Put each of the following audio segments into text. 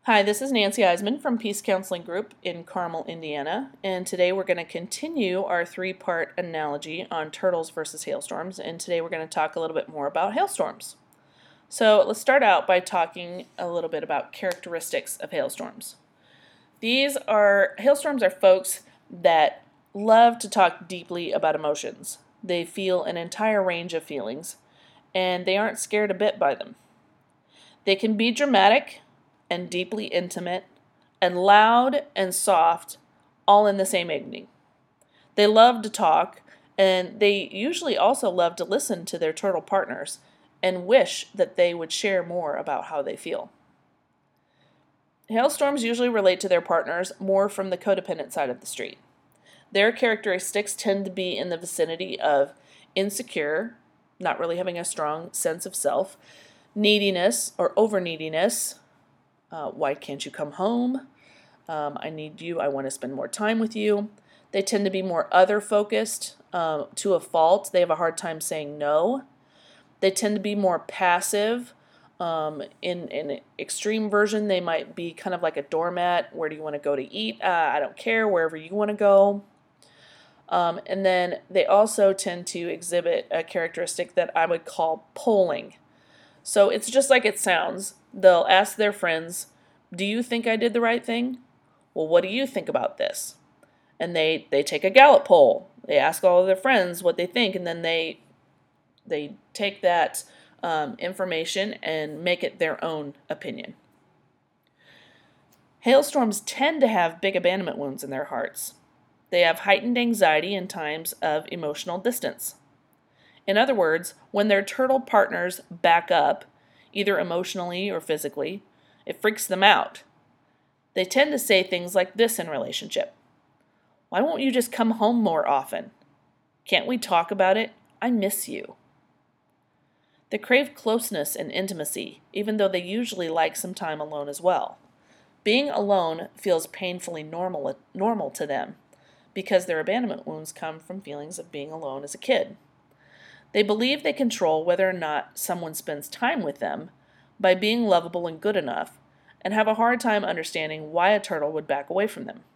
Hi, this is Nancy Eisman from Peace Counseling Group in Carmel, Indiana, and today we're going to continue our three-part analogy on turtles versus hailstorms, and today we're going to talk a little bit more about hailstorms. So let's start out by talking a little bit about characteristics of hailstorms. Hailstorms are folks that love to talk deeply about emotions. They feel an entire range of feelings, and they aren't scared a bit by them. They can be dramatic and deeply intimate, and loud and soft, all in the same evening. They love to talk, and they usually also love to listen to their turtle partners and wish that they would share more about how they feel. Hailstorms usually relate to their partners more from the codependent side of the street. Their characteristics tend to be in the vicinity of insecure, not really having a strong sense of self, neediness or over neediness. Why can't you come home? I need you. I want to spend more time with you. They tend to be more other focused to a fault. They have a hard time saying no. They tend to be more passive. In an extreme version, they might be kind of like a doormat. Where do you want to go to eat? I don't care. Wherever you want to go. And then they also tend to exhibit a characteristic that I would call polling. So it's just like it sounds. They'll ask their friends, "Do you think I did the right thing? Well, what do you think about this?" And they take a Gallup poll. They ask all of their friends what they think, and then they take that information and make it their own opinion. Hailstorms tend to have big abandonment wounds in their hearts. They have heightened anxiety in times of emotional distance. In other words, when their turtle partners back up, either emotionally or physically, it freaks them out. They tend to say things like this in relationship. "Why won't you just come home more often? Can't we talk about it? I miss you." They crave closeness and intimacy, even though they usually like some time alone as well. Being alone feels painfully normal to them because their abandonment wounds come from feelings of being alone as a kid. They believe they control whether or not someone spends time with them by being lovable and good enough, and have a hard time understanding why a turtle would back away from them.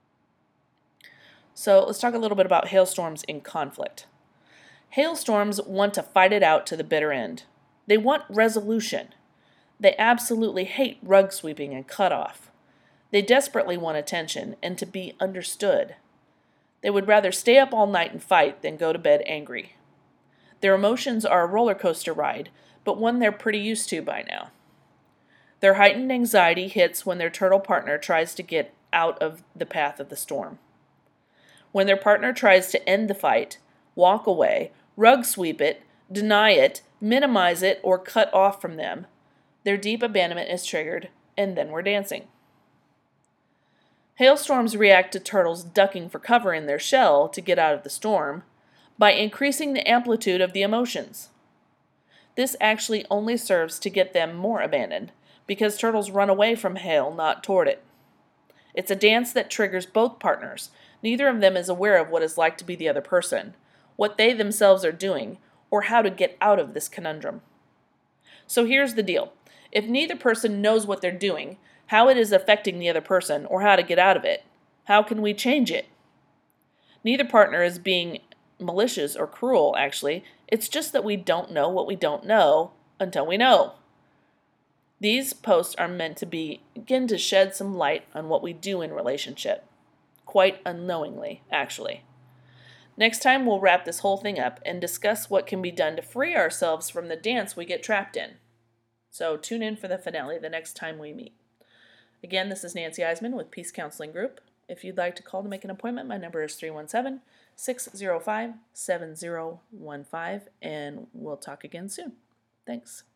So let's talk a little bit about hailstorms in conflict. Hailstorms want to fight it out to the bitter end. They want resolution. They absolutely hate rug sweeping and cutoff. They desperately want attention and to be understood. They would rather stay up all night and fight than go to bed angry. Their emotions are a roller coaster ride, but one they're pretty used to by now. Their heightened anxiety hits when their turtle partner tries to get out of the path of the storm. When their partner tries to end the fight, walk away, rug sweep it, deny it, minimize it, or cut off from them, their deep abandonment is triggered, and then we're dancing. Hailstorms react to turtles ducking for cover in their shell to get out of the storm by increasing the amplitude of the emotions. This actually only serves to get them more abandoned, because turtles run away from hail, not toward it. It's a dance that triggers both partners. Neither of them is aware of what it's like to be the other person, what they themselves are doing, or how to get out of this conundrum. So here's the deal. If neither person knows what they're doing, how it is affecting the other person, or how to get out of it, how can we change it? Neither partner is being malicious or cruel, actually. It's just that we don't know what we don't know until we know. These posts are meant to begin to shed some light on what we do in relationship, quite unknowingly, actually. Next time, we'll wrap this whole thing up and discuss what can be done to free ourselves from the dance we get trapped in. So tune in for the finale the next time we meet. Again, this is Nancy Eisman with Peace Counseling Group. If you'd like to call to make an appointment, my number is 317-605-7015, and we'll talk again soon. Thanks.